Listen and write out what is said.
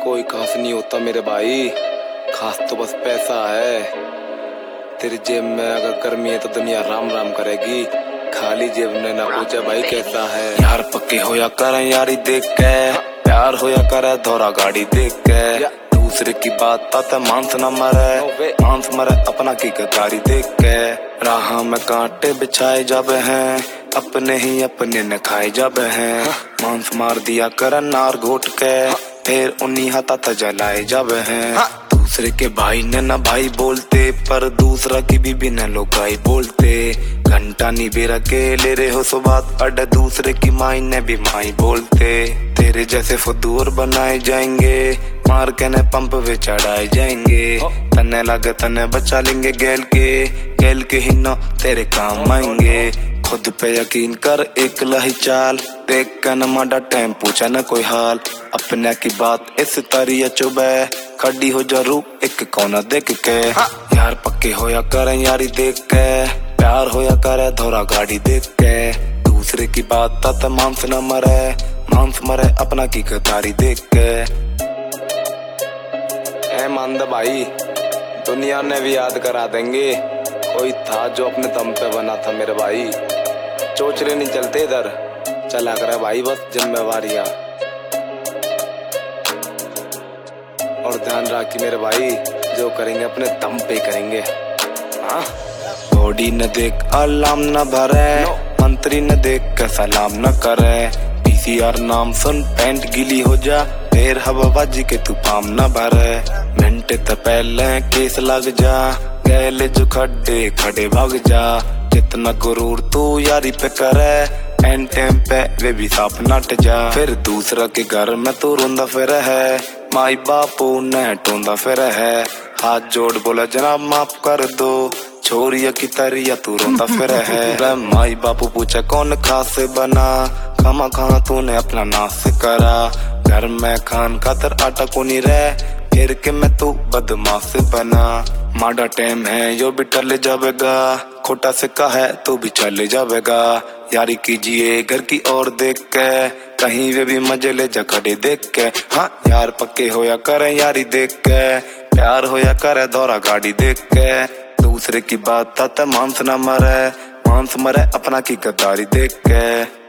कोई खास नहीं होता मेरे भाई, खास तो बस पैसा है। तेरी जेब में अगर गर्मी है तो दुनिया राम राम करेगी, खाली जेब ने ना पूछे भाई कैसा है। यार पक्के होया करें यारी देख के, प्यार होया करे धोरा गाड़ी देख के, दूसरे की बात ताते मांस न मरे, मांस मरे अपना की गद्दारी देख के। राह में कांटे बिछाए जाबे हैं, अपने ही अपने न खाए जाबे हैं। मांस मार दिया करन नार घोट के, फिर उन्हीं हाथा जलाए जाबे हैं। दूसरे के भाई ने न भाई बोलते, पर दूसरा की बीबी न लोगाई बोलते। घंटा नहीं बेरा के ले रहे हो सो बात, अड्डा दूसरे की माई ने भी माई बोलते। तेरे जैसे फुदूर बनाए जाएंगे, मार के ने पंप पे चढ़ाए जाएंगे। तने लगे तने बचा लेंगे गैल के ही न तेरे काम आएंगे। खुद पे यकीन कर एक लही चाल, देख कर न माडा टाइम पूछा न कोई हाल। अपने की बात इस तरिया चुबे, खड़ी हो जरूर एक कोना देख के। यार पक्के होया करें यारी देख के, प्यार होया करे धोरा गाड़ी देख के। दूसरे की बात तात मांस न मरे, मांस मरे अपना की गद्दारी देख के। ए मान दे भाई, दुनिया ने भी याद करा देंगे, कोई था जो अपने दम पे बना था मेरे भाई। चोचले नहीं चलते इधर, चला करे भाई बस जिम्मेवारियां। और ध्यान रख मेरे भाई, जो करेंगे अपने दम पे करेंगे। हाँ बॉडी न देख अलार्म न भरे, मंत्री न देख के सलाम न करे। पीसीआर नाम सुन पैंट गीली हो जा, फिर हवाबाजी के तू पाम न भरे। मिनट तो पहले केस लग जा, गैले जो खड्डे खड़े भाग जा। जितना गुरूर तू यारी पे करे, एन टाइम पे वे भी साफ नट जा। फिर दूसरा के घर में तू रोंदा फिर है, माई बापू ने टोंदा फिर है। हाथ जोड़ बोला जनाब माफ कर दो, छोरिया की तरिया तू रोंदा फिर है। माई बापू पूछे कौन खास बना, खामा खाना तूने अपना नाश करा। घर में खान खातर आटा को नहीं रहे, फिर के मैं तू बदमाश बना। माड़ा टाइम है यो भी टल जावेगा, खोटा सिक्का है तो भी चले जावेगा। यारी कीजिए घर की ओर देख के, कहीं वे भी मजे ले जा खड़े देख के। हाँ यार पक्के होया करें यारी देख के, प्यार होया करे धोरा गाड़ी देख के। दूसरे की बात ताते मांस न मरे, मांस मरे अपना की गद्दारी देख के।